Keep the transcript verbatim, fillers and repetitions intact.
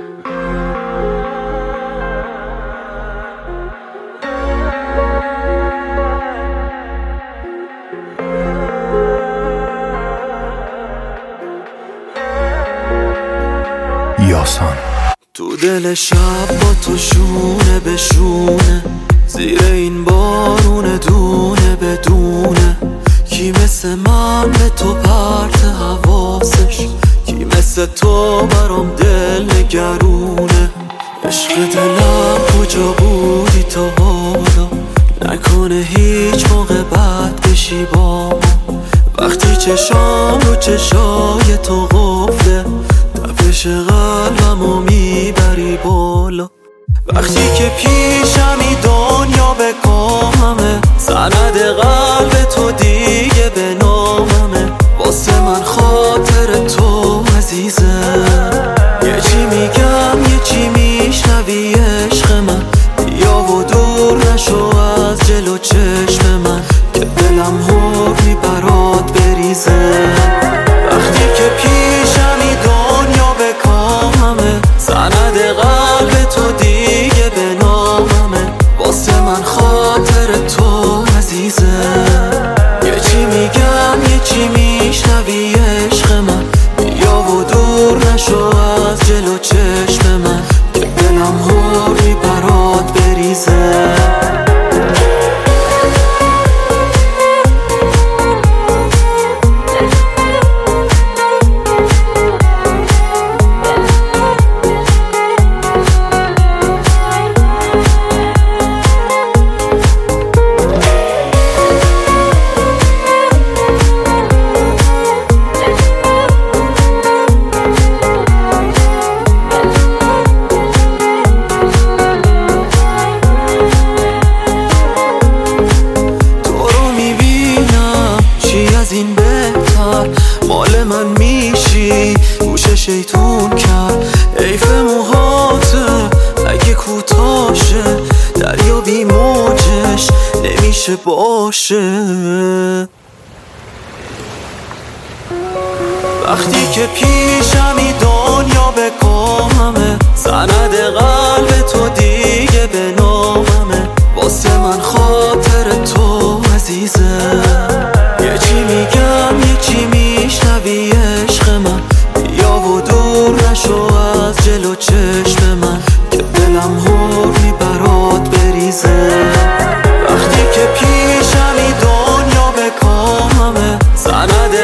یاسان تو دل شب با تو شونه به شونه، زیر این بارون دونه بدونه. کی مثل من به تو پرت حواسش، کی مثل تو برام دل نگرونه. عشق دلم کجا بودی تا حالا، نکنه هیچ موقع بد بشی با ما. وقتی چشام رو چشای تو قفله، تپش قلبمو میبری بالا. وقتی که پیشمی دنیا به کاممه، سند قلب تو دیگه به ناممه. واسه من خاطر تو عزیزه، یه چی میگم یه چی میشنوی عشق من. بیا و دور نشو از جلو چشم من، که دلم حقی برات بریزه. وقتی که پیشمی دنیا به کاممه، سند قلب تو دیگه به ناممه. واسه من خاطر تو عزیزه، یه چی میگم یه چی میشنوی عشق من. بیا و دور نشو از جلو چشم من، که دلم حقی برات بریزه. این بهتر مال من میشی، گوش شیطون کرد. حیف موهاته اگه کوتاشه، دریا بی موجش نمیشه باشه. وقتی که پیشمی دنیا به کاممه، سند قلب تو دیگه به ناممه. واسه من خاطر تو عزیزه، یه چی میگم یه چی میشنوی عشق من. بیا و دور نشو از جلو چشم من، که دلم حقی برات بریزه. وقتی که پیشمی دنیا به کاممه، سند